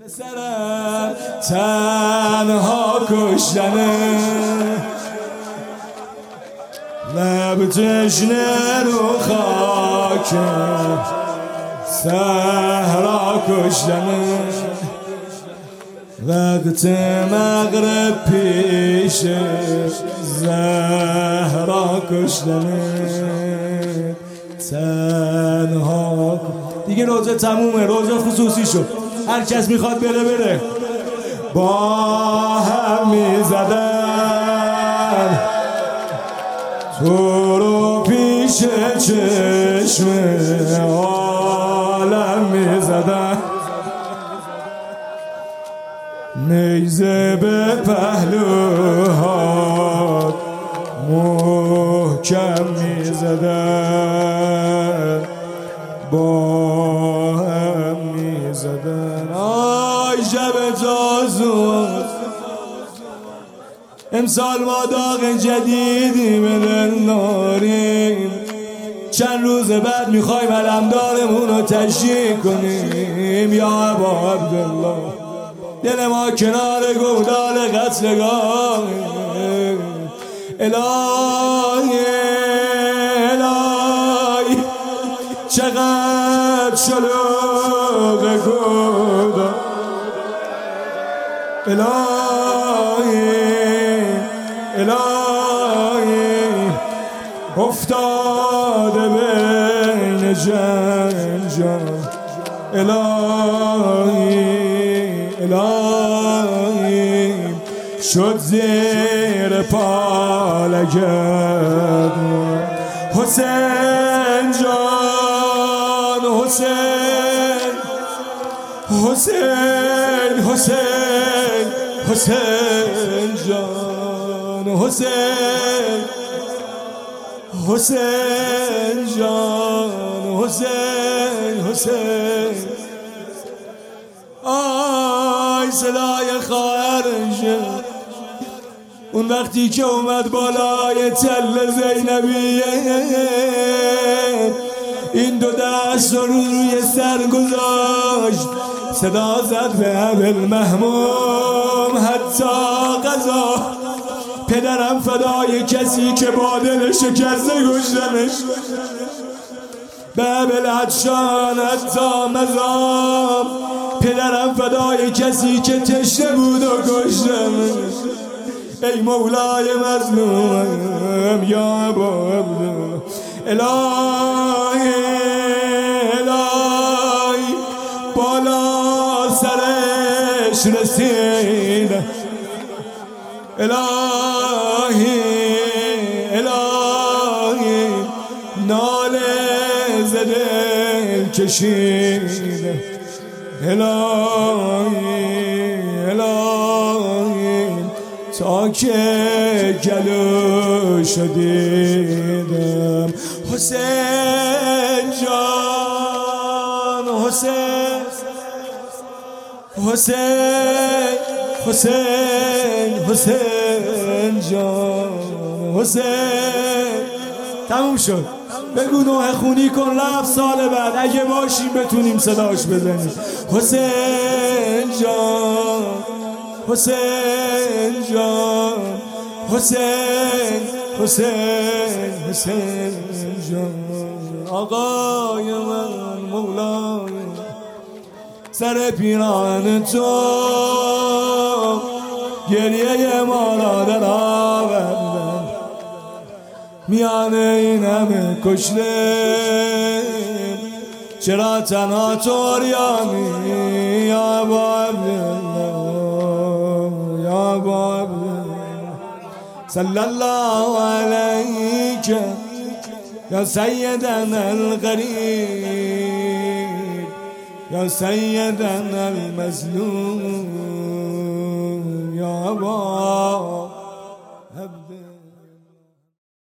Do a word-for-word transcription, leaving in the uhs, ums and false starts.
سرم تنها کشتنه، لب تشنه رو خاک صحرا کشتنه، وقت مغرب پیش زهرا کشتنه، تنها. دیگه روزه تمومه، روزه خصوصی شد، هر کس میخواد بره بره. با هم میزدن تو رو پیش چشم عالم میزدن، نیزه به پهلوها محکم میزدن، با هم میزدن. آی شب تازون امسال ما داغ جدیدی به دل داریم، چند روز بعد میخوایم علمدارمون رو تشییع کنیم. یا ابا عبدالله، دل ما کنار گودال قتلگاه، الهی الهی چقدر شلوغ گودال، الهی الهی افتاده بین جنجان، الهی الهی شد زیر پا لگد حسین جان، حسین حسین حسین حسین جان، حسین حسین جان، حسین حسین. آی صدای خواهرشه اون وقتی که اومد بالای تل زینبیه، این دو دست رو روی سر گذاشت، صدا زد به ابوالمهموم حتی قضا، پدرم فدای کسی که با دل شکسته کشتنش، به ابوالعطشان حتی مزام، پدرم فدای کسی که تشنه بود و کشتنش. ای مولای مظلوم یا ابا عبدالله، الهی الهی بالا سرش رسیدم، الهی الهی ناله زده کشیدم، الهی الهی تا که گلو شدیدم. حسین جان، حسین حسین حسین حسین جان، حسین. تموم شد، بگو نوح خونی کن رفت سال بعد اگه باشیم بتونیم صداش بزنیم. حسین جان، حسین جان، حسین حسین حسین جان، آقای من مولای سر پیران تو گریه ما را در آوردن، میان این همه کشته چرا تنها تو عریانی؟ یا ابا عبدالله یا ابا عبدالله صلی الله علیک یا سیدنا الغریب یا سیدنا المظلوم یا ابا